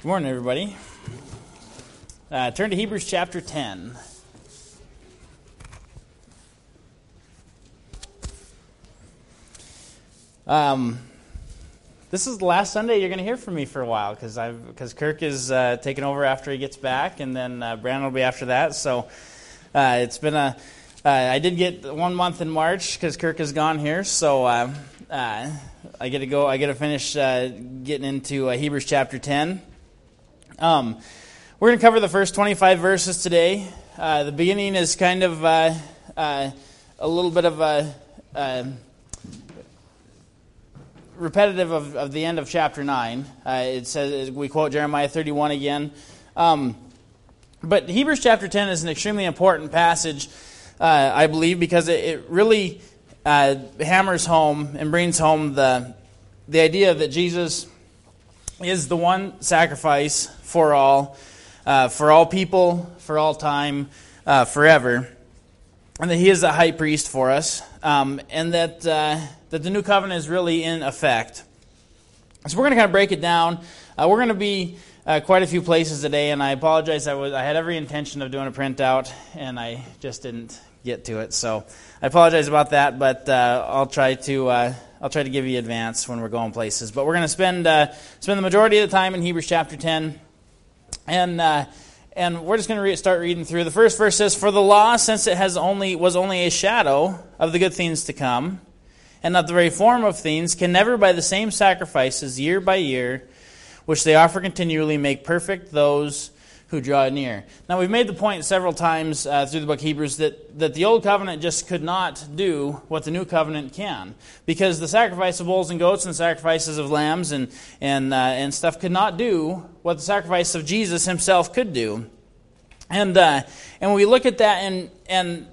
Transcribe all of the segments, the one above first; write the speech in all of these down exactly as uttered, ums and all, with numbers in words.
Good morning, everybody. Uh, turn to Hebrews chapter ten. Um, this is the last Sunday you're going to hear from me for a while because I've because Kirk is uh, taking over after he gets back, and then uh, Brandon will be after that. So uh, it's been a. Uh, I did get one month in March because Kirk is gone here, so uh, uh, I get to go. I get to finish uh, getting into uh, Hebrews chapter ten. Um, we're going to cover the first twenty-five verses today. Uh, the beginning is kind of uh, uh, a little bit of a uh, repetitive of, of the end of chapter nine. Uh, it says we quote Jeremiah thirty-one again, um, but Hebrews chapter ten is an extremely important passage, uh, I believe, because it, it really uh, hammers home and brings home the the idea that Jesus is the one sacrifice for all, uh, for all people, for all time, uh, forever, and that He is a high priest for us, um, and that uh, that the new covenant is really in effect. So we're going to kind of break it down. Uh, we're going to be uh, quite a few places today, and I apologize. I was I had every intention of doing a printout, and I just didn't get to it. So I apologize about that, but uh, I'll try to. Uh, I'll try to give you advance when we're going places. But we're going to spend uh, spend the majority of the time in Hebrews chapter ten. And uh, and we're just going to re- start reading through. The first verse says, "For the law, since it has only was only a shadow of the good things to come, and not the very form of things, can never by the same sacrifices year by year, which they offer continually, make perfect those who draw near." Now, we've made the point several times uh, through the book of Hebrews that, that the old covenant just could not do what the new covenant can, because the sacrifice of bulls and goats and sacrifices of lambs and and uh, and stuff could not do what the sacrifice of Jesus Himself could do. And uh, and when we look at that, and and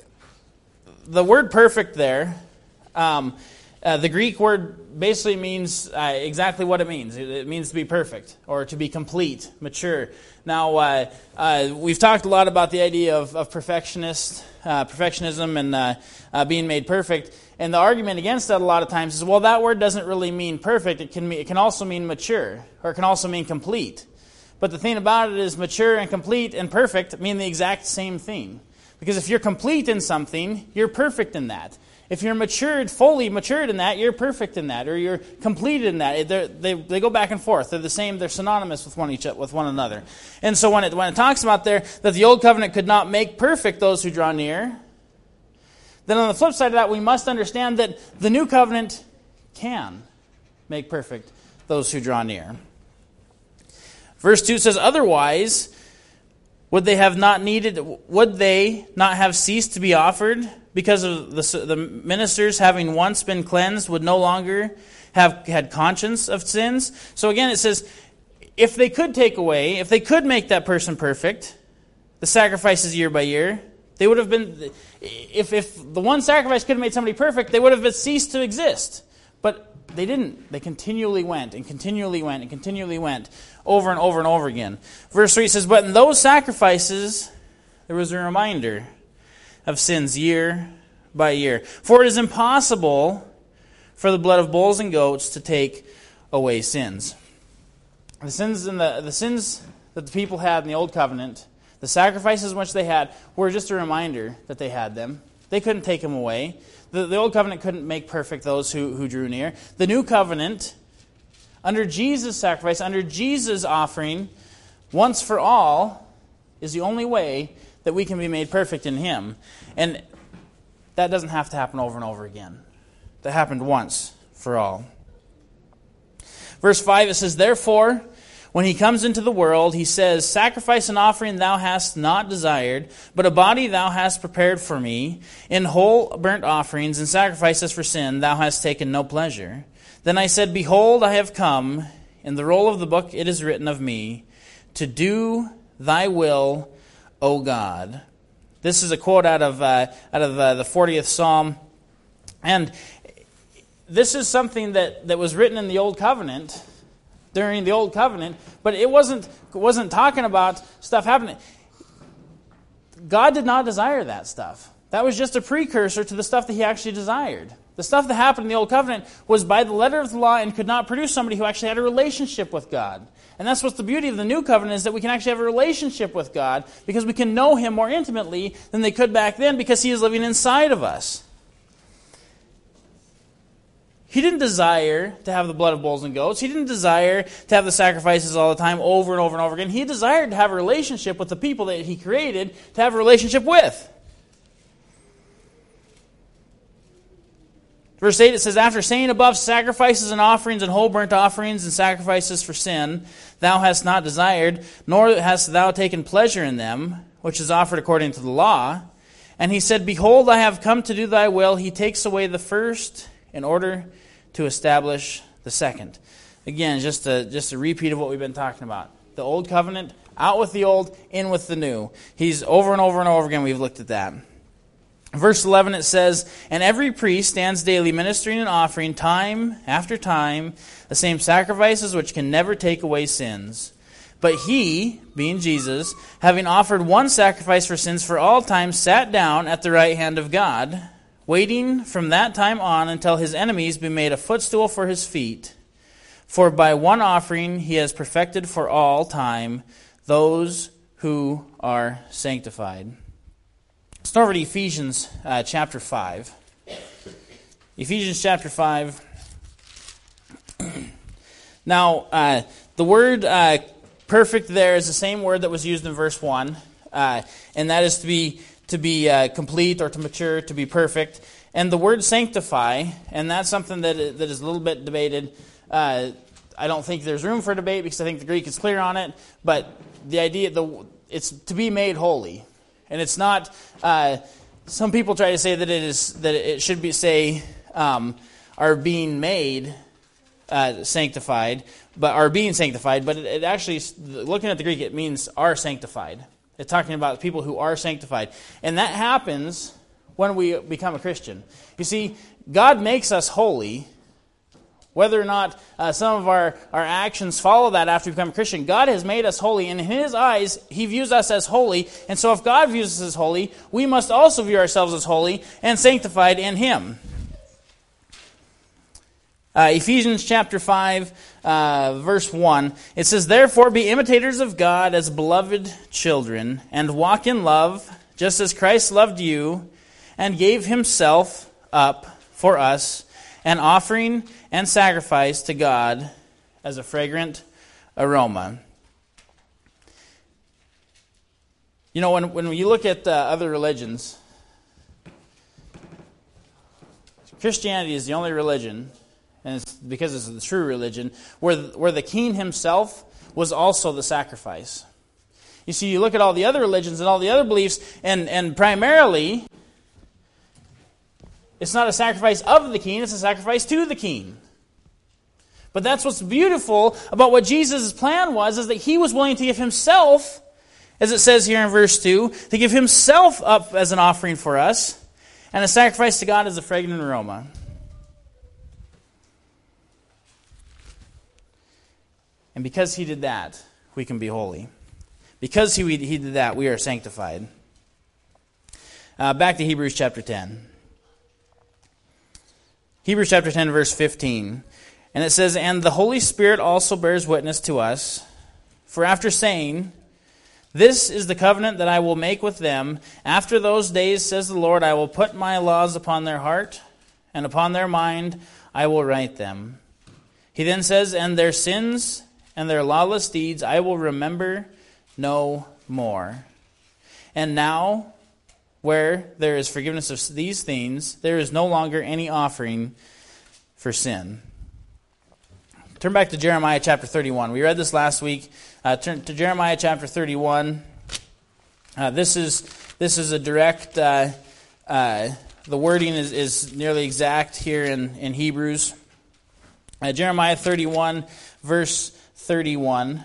the word "perfect" there, um, uh, the Greek word basically means uh, exactly what it means. It, it means to be perfect or to be complete, mature. Now, uh, uh, we've talked a lot about the idea of, of perfectionist, uh, perfectionism and uh, uh, being made perfect. And the argument against that a lot of times is, well, that word doesn't really mean perfect. It can mean, it can also mean mature, or it can also mean complete. But the thing about it is mature and complete and perfect mean the exact same thing. Because if you're complete in something, you're perfect in that. If you're matured, fully matured in that, you're perfect in that, or you're completed in that. They're, they they go back and forth. They're the same. They're synonymous with one each with one another. And so when it when it talks about there that the old covenant could not make perfect those who draw near, then on the flip side of that, we must understand that the new covenant can make perfect those who draw near. Verse two says, "Otherwise, would they have not needed? Would they not have ceased to be offered? Because of the, the ministers, having once been cleansed, would no longer have had conscience of sins." So again, it says, if they could take away, if they could make that person perfect, the sacrifices year by year, they would have been, if, if the one sacrifice could have made somebody perfect, they would have ceased to exist. But they didn't. They continually went and continually went and continually went over and over and over again. Verse three says, "But in those sacrifices, there was a reminder of sins year by year. For it is impossible for the blood of bulls and goats to take away sins." The sins in the the sins that the people had in the old covenant, the sacrifices which they had, were just a reminder that they had them. They couldn't take them away. The, the old covenant couldn't make perfect those who, who drew near. The new covenant, under Jesus' sacrifice, under Jesus' offering, once for all, is the only way that we can be made perfect in Him. And that doesn't have to happen over and over again. That happened once for all. Verse five, it says, "Therefore, when He comes into the world, He says, Sacrifice and offering thou hast not desired, but a body thou hast prepared for me. In whole burnt offerings and sacrifices for sin thou hast taken no pleasure. Then I said, Behold, I have come. In the roll of the book it is written of me, to do thy will, O God." This is a quote out of uh, out of uh, the fortieth Psalm, and this is something that, that was written in the Old Covenant during the Old Covenant, but it wasn't wasn't talking about stuff happening. God did not desire that stuff. That was just a precursor to the stuff that He actually desired. The stuff that happened in the Old Covenant was by the letter of the law and could not produce somebody who actually had a relationship with God. And that's what's the beauty of the New Covenant, is that we can actually have a relationship with God because we can know Him more intimately than they could back then because He is living inside of us. He didn't desire to have the blood of bulls and goats. He didn't desire to have the sacrifices all the time over and over and over again. He desired to have a relationship with the people that He created to have a relationship with. Verse eight, it says, after saying above, sacrifices and offerings and whole burnt offerings and sacrifices for sin, thou hast not desired, nor hast thou taken pleasure in them, which is offered according to the law. And he said, behold, I have come to do thy will. He takes away the first in order to establish the second. Again, just a, just a repeat of what we've been talking about. The old covenant, out with the old, in with the new. He's over and over and over again, we've looked at that. Verse eleven, it says, and every priest stands daily ministering and offering time after time the same sacrifices which can never take away sins. But he, being Jesus, having offered one sacrifice for sins for all time, sat down at the right hand of God, waiting from that time on until his enemies be made a footstool for his feet. For by one offering he has perfected for all time those who are sanctified. Let's turn over to Ephesians uh, chapter five. Ephesians chapter five. Now, uh, the word uh, perfect there is the same word that was used in verse one, uh, and that is to be to be uh, complete or to mature, to be perfect. And the word sanctify, and that's something that is, that is a little bit debated. Uh, I don't think there's room for debate because I think the Greek is clear on it. But the idea, the it's to be made holy. And it's not, uh, some people try to say that it is that it should be, say, um, are being made uh, sanctified, but are being sanctified. But it, it actually, looking at the Greek, it means are sanctified. It's talking about people who are sanctified. And that happens when we become a Christian. You see, God makes us holy. Whether or not uh, some of our, our actions follow that after we become a Christian, God has made us holy, and in His eyes, He views us as holy. And so if God views us as holy, we must also view ourselves as holy and sanctified in Him. Uh, Ephesians chapter five, uh, verse one, it says, therefore be imitators of God as beloved children, and walk in love, just as Christ loved you, and gave Himself up for us, an offering and sacrifice to God as a fragrant aroma. You know, when, when you look at uh, other religions, Christianity is the only religion, and it's because it's the true religion, where the, where the king himself was also the sacrifice. You see, you look at all the other religions and all the other beliefs, and, and primarily, it's not a sacrifice of the king, it's a sacrifice to the king. But that's what's beautiful about what Jesus' plan was, is that He was willing to give Himself, as it says here in verse two, to give Himself up as an offering for us, and a sacrifice to God as a fragrant aroma. And because He did that, we can be holy. Because He, he did that, we are sanctified. Uh, back to Hebrews chapter ten. Hebrews chapter ten, verse fifteen. And it says, and the Holy Spirit also bears witness to us, for after saying, this is the covenant that I will make with them, after those days, says the Lord, I will put my laws upon their heart, and upon their mind I will write them. He then says, and their sins and their lawless deeds I will remember no more. And now, where there is forgiveness of these things, there is no longer any offering for sin. Turn back to Jeremiah chapter thirty-one. We read this last week. Uh, turn to Jeremiah chapter thirty-one. Uh, this is this is a direct. Uh, uh, the wording is, is nearly exact here in in Hebrews. Uh, Jeremiah thirty-one, verse thirty-one.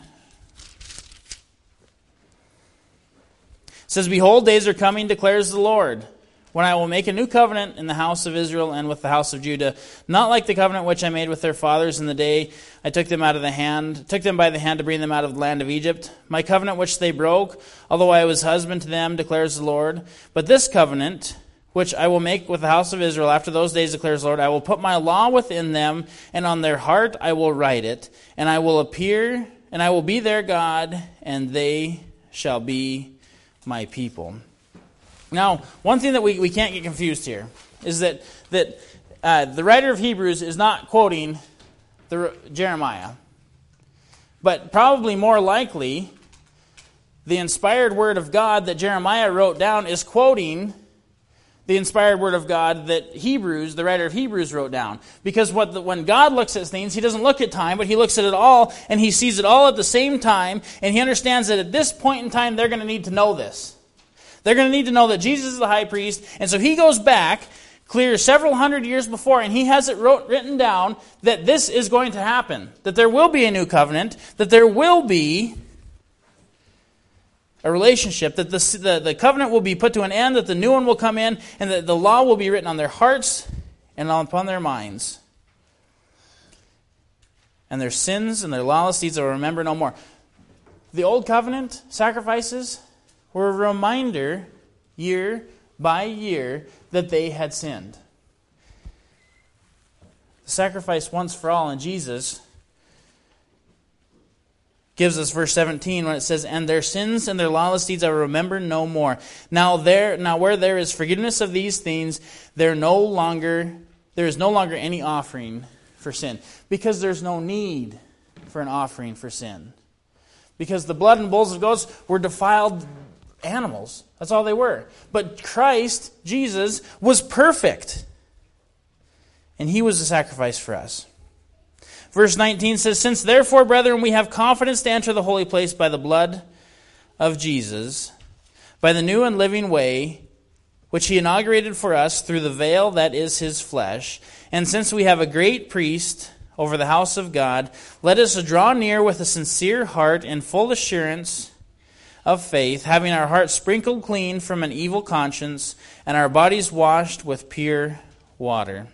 It says, behold, days are coming, declares the Lord, when I will make a new covenant in the house of Israel and with the house of Judah, not like the covenant which I made with their fathers in the day I took them out of the hand, took them by the hand to bring them out of the land of Egypt. My covenant which they broke, although I was husband to them, declares the Lord. But this covenant which I will make with the house of Israel after those days, declares the Lord. I will put my law within them, and on their heart I will write it, and I will appear, and I will be their God, and they shall be my people. Now, one thing that we, we can't get confused here is that, that uh, the writer of Hebrews is not quoting the, Jeremiah, but probably more likely, the inspired word of God that Jeremiah wrote down is quoting the inspired word of God that Hebrews, the writer of Hebrews, wrote down. Because what the, when God looks at things, He doesn't look at time, but He looks at it all, and He sees it all at the same time, and He understands that at this point in time, they're going to need to know this. They're going to need to know that Jesus is the high priest, and so He goes back, clear several hundred years before, and He has it wrote, written down that this is going to happen, that there will be a new covenant, that there will be a relationship, that the, the, the covenant will be put to an end, that the new one will come in, and that the law will be written on their hearts and upon their minds. And their sins and their lawless deeds will remember no more. The old covenant sacrifices were a reminder, year by year, that they had sinned. The sacrifice once for all in Jesus gives us verse seventeen when it says, and their sins and their lawless deeds I will remember no more. Now there, now where there is forgiveness of these things, there no longer there is no longer any offering for sin. Because there's no need for an offering for sin. Because the blood and bulls of goats were defiled animals. That's all they were. But Christ, Jesus, was perfect. And He was the sacrifice for us. Verse nineteen says, since therefore, brethren, we have confidence to enter the holy place by the blood of Jesus, by the new and living way, which He inaugurated for us through the veil that is His flesh. And since we have a great priest over the house of God, let us draw near with a sincere heart and full assurance of faith, having our hearts sprinkled clean from an evil conscience and our bodies washed with pure water.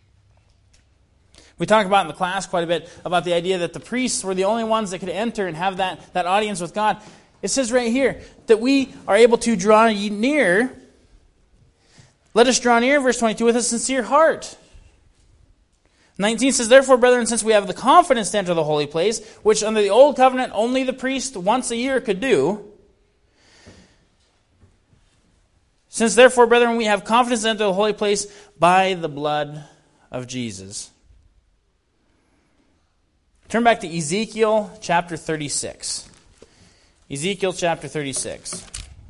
We talk about in the class quite a bit about the idea that the priests were the only ones that could enter and have that, that audience with God. It says right here that we are able to draw near. Let us draw near, verse twenty-two, with a sincere heart. nineteen says, therefore, brethren, since we have the confidence to enter the holy place, which under the old covenant only the priest once a year could do, since therefore, brethren, we have confidence to enter the holy place by the blood of Jesus. Turn back to Ezekiel chapter thirty-six. Ezekiel chapter thirty-six.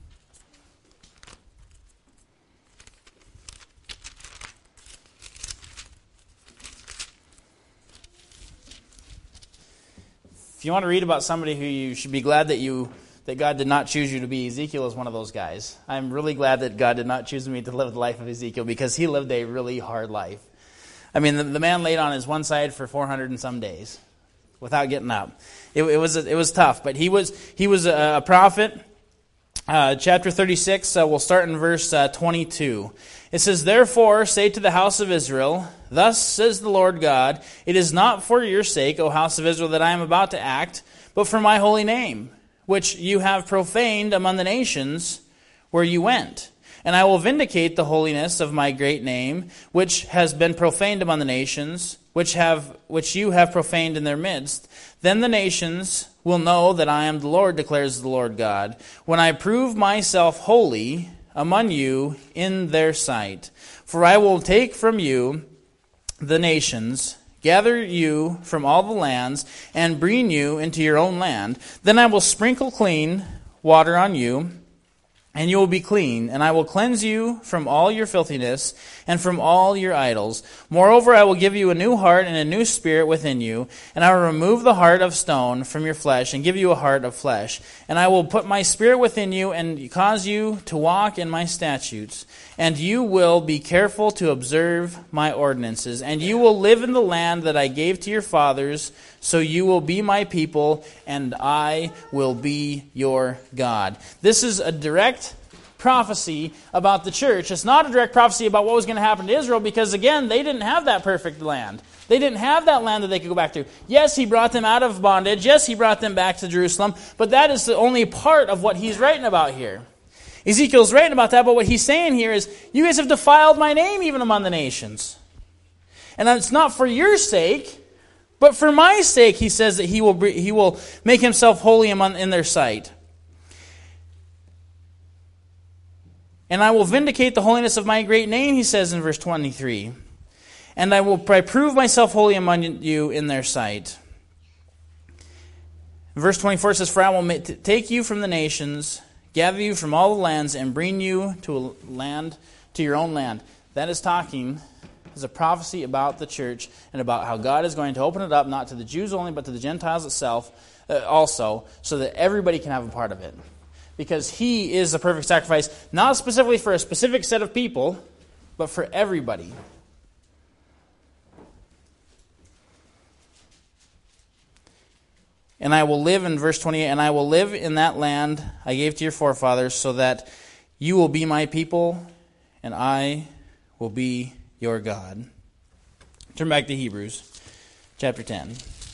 If you want to read about somebody who you should be glad that you that God did not choose you to be, Ezekiel is one of those guys. I'm really glad that God did not choose me to live the life of Ezekiel because he lived a really hard life. I mean, the, the man laid on his one side for four hundred and some days without getting up. It, it was it was tough, but he was he was a, a prophet. Uh, chapter thirty-six, uh, we'll start in verse uh, twenty-two. It says, therefore, say to the house of Israel, thus says the Lord God, it is not for your sake, O house of Israel, that I am about to act, but for my holy name, which you have profaned among the nations where you went. And I will vindicate the holiness of my great name, which has been profaned among the nations, which have which you have profaned in their midst. Then the nations will know that I am the Lord, declares the Lord God, when I prove myself holy among you in their sight. For I will take from you the nations, gather you from all the lands, and bring you into your own land. Then I will sprinkle clean water on you, and you will be clean, and I will cleanse you from all your filthiness and from all your idols. Moreover, I will give you a new heart and a new spirit within you, and I will remove the heart of stone from your flesh and give you a heart of flesh. And I will put my spirit within you and cause you to walk in my statutes. And you will be careful to observe my ordinances. And you will live in the land that I gave to your fathers, so you will be my people, and I will be your God. This is a direct prophecy about the church. It's not a direct prophecy about what was going to happen to Israel, because again, they didn't have that perfect land. They didn't have that land that they could go back to. Yes, he brought them out of bondage. Yes, he brought them back to Jerusalem. But that is the only part of what he's writing about here. Ezekiel's writing about that, but what he's saying here is, you guys have defiled my name even among the nations. And it's not for your sake, but for my sake, he says that he will he will make himself holy among, in their sight. And I will vindicate the holiness of my great name, he says in verse twenty-three. And I will prove myself holy among you in their sight. Verse twenty-four says, for I will take you from the nations, gather you from all the lands, and bring you to a land, to your own land. That is talking as a prophecy about the church and about how God is going to open it up, not to the Jews only, but to the Gentiles itself uh, also, so that everybody can have a part of it. Because he is the perfect sacrifice, not specifically for a specific set of people, but for everybody. And I will live, in verse twenty-eight, and I will live in that land I gave to your forefathers, so that you will be my people, and I will be your God. Turn back to Hebrews chapter ten.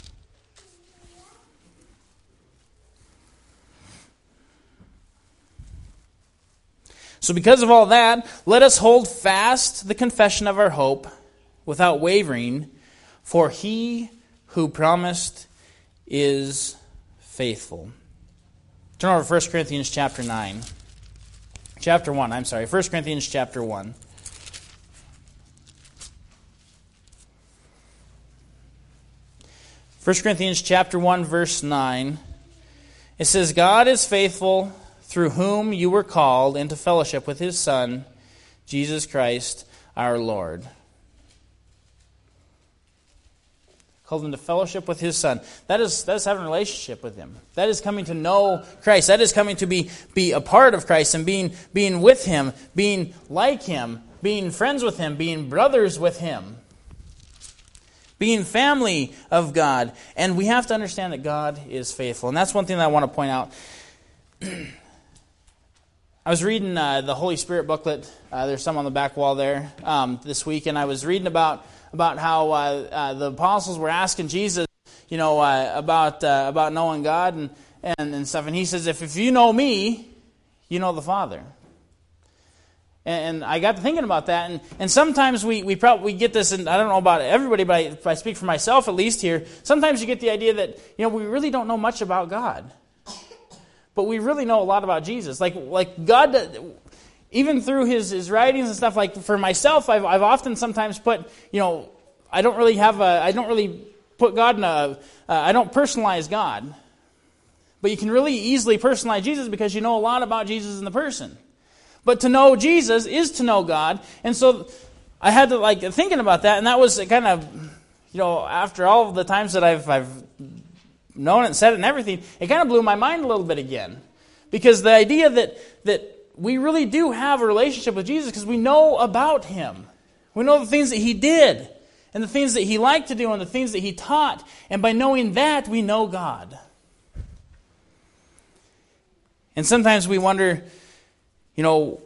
So because of all that, let us hold fast the confession of our hope without wavering, for he who promised is faithful. Turn over to First Corinthians chapter nine. Chapter one, I'm sorry. First Corinthians chapter one. First Corinthians chapter one, verse nine. It says, God is faithful, through whom you were called into fellowship with his Son, Jesus Christ our Lord. Called into fellowship with his Son. That is, that is having a relationship with him. That is coming to know Christ. That is coming to be, be a part of Christ and being, being with him, being like him, being friends with him, being brothers with him, being family of God. And we have to understand that God is faithful. And that's one thing that I want to point out. I was reading uh, the Holy Spirit booklet. Uh, there's some on the back wall there um, this week. And I was reading about about how uh, uh, the apostles were asking Jesus, you know, uh, about uh, about knowing God and, and, and stuff. And he says, if, if you know me, you know the Father. And, and I got to thinking about that. And, and sometimes we we probably we get this, and I don't know about everybody, but I, if I speak for myself at least here, sometimes you get the idea that, you know, we really don't know much about God. But we really know a lot about Jesus. Like, like God... Even through his, his writings and stuff, like for myself, I've I've often sometimes put, you know, I don't really have a, I don't really put God in a, uh, I don't personalize God. But you can really easily personalize Jesus because you know a lot about Jesus in the person. But to know Jesus is to know God. And so I had to, like, thinking about that, and that was kind of, you know, after all of the times that I've, I've known it and said it and everything, it kind of blew my mind a little bit again. Because the idea that that we really do have a relationship with Jesus because we know about him. We know the things that he did and the things that he liked to do and the things that he taught. And by knowing that, we know God. And sometimes we wonder, you know,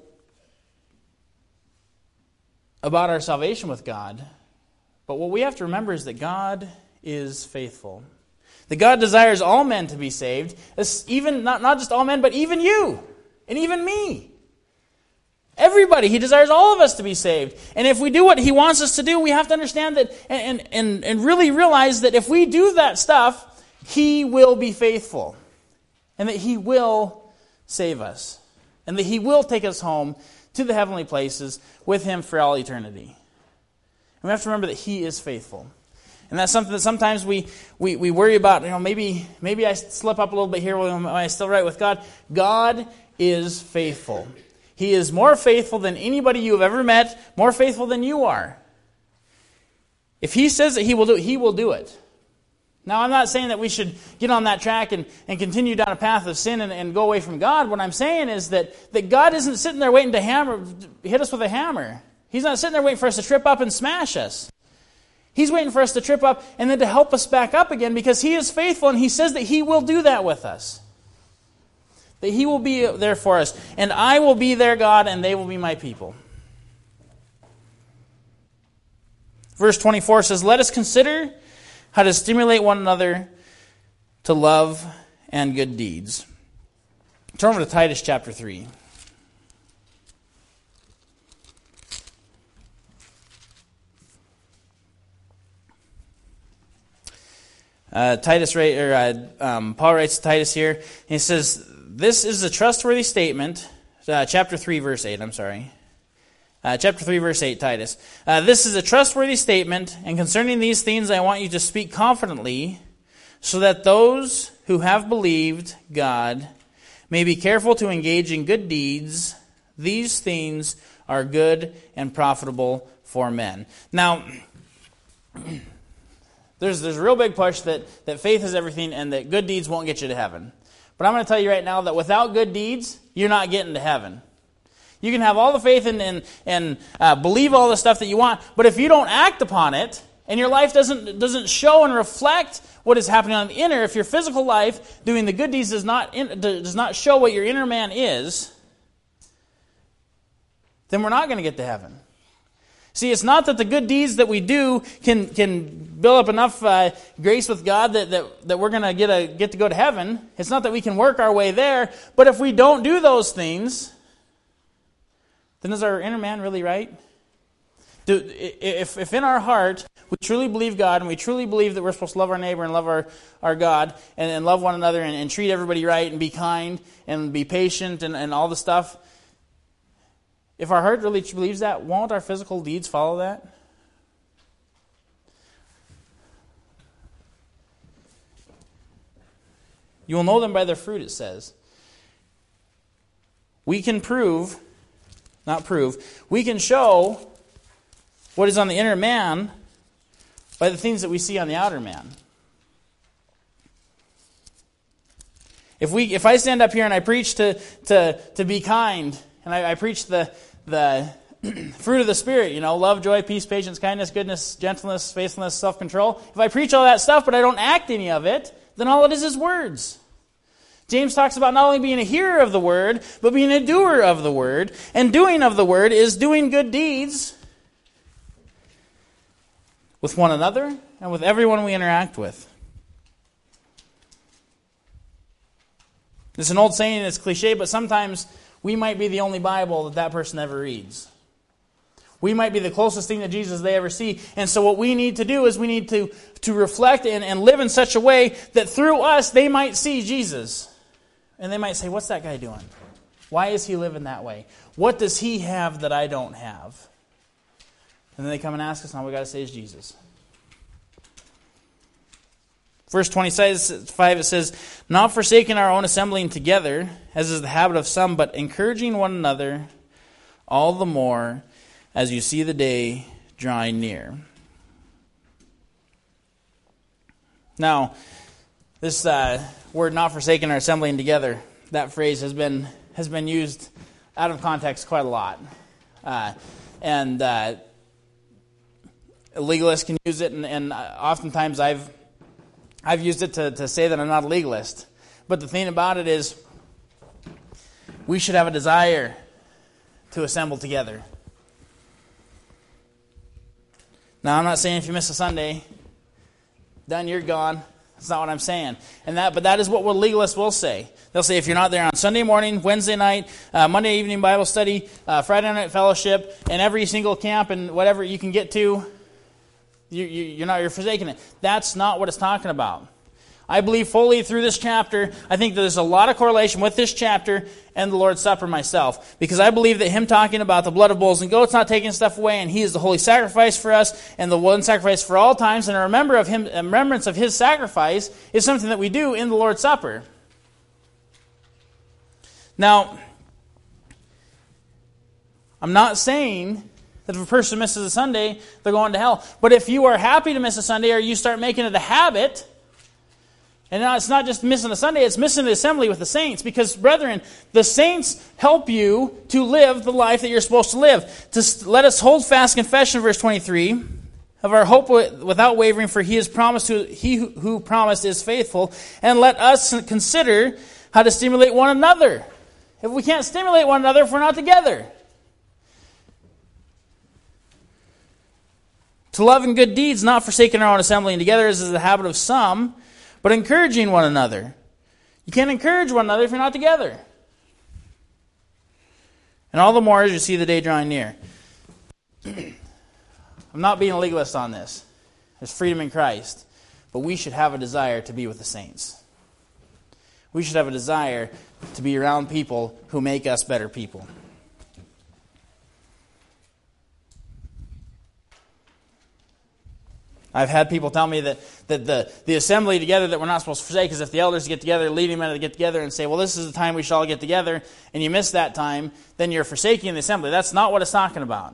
about our salvation with God. But what we have to remember is that God is faithful. That God desires all men to be saved. Even not, not just all men, but even you. And even me. Everybody. He desires all of us to be saved. And if we do what he wants us to do, we have to understand that and, and, and really realize that if we do that stuff, he will be faithful. And that he will save us. And that he will take us home to the heavenly places with him for all eternity. And we have to remember that he is faithful. And that's something that sometimes we, we, we worry about. You know, maybe maybe I slip up a little bit here. Am I still right with God? God is faithful. He is more faithful than anybody you have ever met, more faithful than you are. If he says that he will do it, he will do it. Now, I'm not saying that we should get on that track and, and continue down a path of sin and, and go away from God. What I'm saying is that, that God isn't sitting there waiting to hammer, hit us with a hammer. He's not sitting there waiting for us to trip up and smash us. He's waiting for us to trip up and then to help us back up again because he is faithful and he says that he will do that with us. That he will be there for us. And I will be their God and they will be my people. Verse twenty-four says, let us consider how to stimulate one another to love and good deeds. Turn over to Titus chapter three. Uh, Titus, or uh, um, Paul writes to Titus here, and he says, this is a trustworthy statement, uh, chapter three, verse eight, I'm sorry. Uh, chapter three, verse eight, Titus. Uh, this is a trustworthy statement, and concerning these things I want you to speak confidently, so that those who have believed God may be careful to engage in good deeds. These things are good and profitable for men. Now, there's there's a real big push that, that faith is everything and that good deeds won't get you to heaven. But I'm going to tell you right now that without good deeds, you're not getting to heaven. You can have all the faith and and, and uh, believe all the stuff that you want, but if you don't act upon it, and your life doesn't doesn't show and reflect what is happening on the inner, if your physical life doing the good deeds does not in, does not show what your inner man is, then we're not going to get to heaven. See, it's not that the good deeds that we do can can build up enough uh, grace with God that, that, that we're going to get a get to go to heaven. It's not that we can work our way there. But if we don't do those things, then is our inner man really right? Do, if, if in our heart we truly believe God and we truly believe that we're supposed to love our neighbor and love our, our God and, and love one another and, and treat everybody right and be kind and be patient and, and all the stuff, if our heart really believes that, won't our physical deeds follow that? You will know them by their fruit, it says. We can prove, not prove, we can show what is on the inner man by the things that we see on the outer man. If we, if I stand up here and I preach to to, to be kind, and I, I preach the the fruit of the Spirit, you know, love, joy, peace, patience, kindness, goodness, gentleness, faithfulness, self-control. If I preach all that stuff but I don't act any of it, then all it is is words. James talks about not only being a hearer of the word, but being a doer of the word. And doing of the word is doing good deeds with one another and with everyone we interact with. It's an old saying, it's cliche, but sometimes we might be the only Bible that that person ever reads. We might be the closest thing to Jesus they ever see. And so what we need to do is we need to, to reflect and, and live in such a way that through us they might see Jesus. And they might say, what's that guy doing? Why is he living that way? What does he have that I don't have? And then they come and ask us, and all we got to say is Jesus. Verse twenty-five, it says, not forsaking our own assembling together, as is the habit of some, but encouraging one another all the more as you see the day drawing near. Now, this uh, word, not forsaking our assembling together, that phrase has been has been used out of context quite a lot. Uh, and uh, legalists can use it, and, and oftentimes I've I've used it to, to say that I'm not a legalist. But the thing about it is, we should have a desire to assemble together. Now, I'm not saying if you miss a Sunday, then you're gone. That's not what I'm saying. And that, but that is what legalists will say. They'll say if you're not there on Sunday morning, Wednesday night, uh, Monday evening Bible study, uh, Friday night fellowship, and every single camp and whatever you can get to, you, you, you're not you're forsaking it. That's not what it's talking about. I believe fully through this chapter, I think there's a lot of correlation with this chapter and the Lord's Supper myself. Because I believe that him talking about the blood of bulls and goats not taking stuff away, and he is the holy sacrifice for us, and the one sacrifice for all times, and a remember of him, a remembrance of his sacrifice is something that we do in the Lord's Supper. Now, I'm not saying that if a person misses a Sunday, they're going to hell. But if you are happy to miss a Sunday, or you start making it a habit, and now it's not just missing a Sunday, it's missing the assembly with the saints. Because, brethren, the saints help you to live the life that you're supposed to live. To let us hold fast confession, verse twenty-three, of our hope without wavering, for he has promised to, he who promised is faithful. And let us consider how to stimulate one another. If we can't stimulate one another, if we're not together. To love and good deeds, not forsaking our own assembling together, as is the habit of some, but encouraging one another. You can't encourage one another if you're not together. And all the more as you see the day drawing near. I'm not being a legalist on this. There's freedom in Christ. but we should have a desire to be with the saints. We should have a desire to be around people who make us better people. I've had people tell me that, that the, the assembly together that we're not supposed to forsake is if the elders get together, leading men to get together and say, well, this is the time we should all get together, and you miss that time, then you're forsaking the assembly. That's not what it's talking about.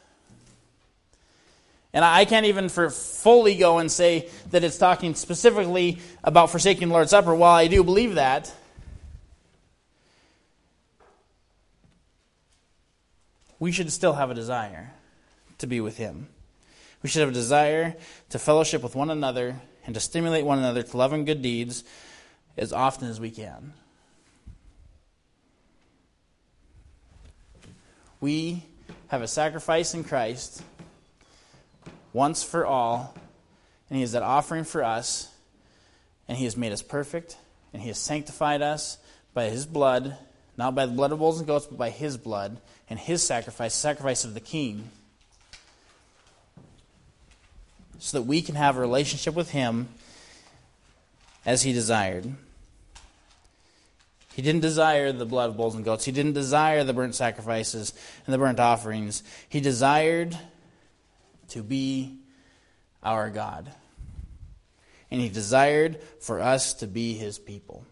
And I can't even for fully go and say that it's talking specifically about forsaking the Lord's Supper. While I do believe that, we should still have a desire to be with Him. We should have a desire to fellowship with one another and to stimulate one another to love and good deeds as often as we can. We have a sacrifice in Christ once for all, and He is that offering for us, and He has made us perfect, and He has sanctified us by His blood, not by the blood of bulls and goats, but by His blood and His sacrifice, the sacrifice of the King, so that we can have a relationship with Him as He desired. He didn't desire the blood of bulls and goats. He didn't desire the burnt sacrifices and the burnt offerings. He desired to be our God. And He desired for us to be His people.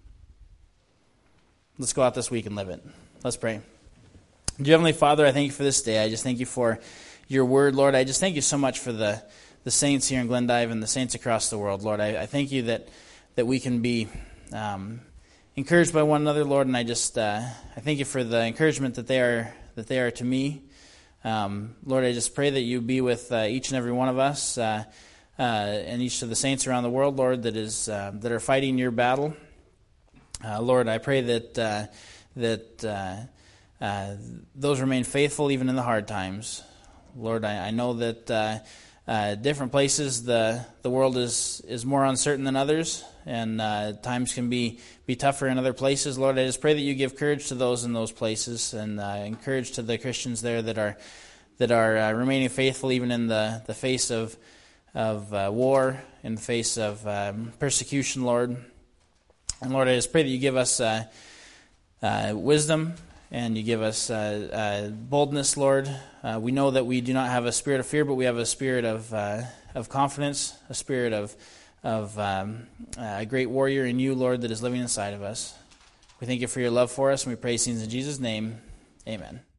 Let's go out this week and live it. Let's pray. Dear Heavenly Father, I thank You for this day. I just thank You for Your word, Lord. I just thank You so much for the, the saints here in Glendive and the saints across the world, Lord. I, I thank You that, that we can be um, encouraged by one another, Lord, and I just uh, I thank You for the encouragement that they are that they are to me. Um, Lord, I just pray that You be with uh, each and every one of us uh, uh, and each of the saints around the world, Lord, that is uh, that are fighting Your battle. Uh, Lord, I pray that uh, that uh, uh, those remain faithful even in the hard times. Lord, I, I know that uh, uh, different places the the world is is more uncertain than others, and uh, times can be, be tougher in other places. Lord, I just pray that You give courage to those in those places, and uh, encourage to the Christians there that are that are uh, remaining faithful even in the, the face of of uh, war, in the face of um, persecution, Lord. And Lord, I just pray that You give us uh, uh, wisdom, and You give us uh, uh, boldness, Lord. Uh, we know that we do not have a spirit of fear, but we have a spirit of uh, of confidence, a spirit of of um, a great warrior in You, Lord, that is living inside of us. We thank You for Your love for us, and we pray these things in Jesus' name. Amen.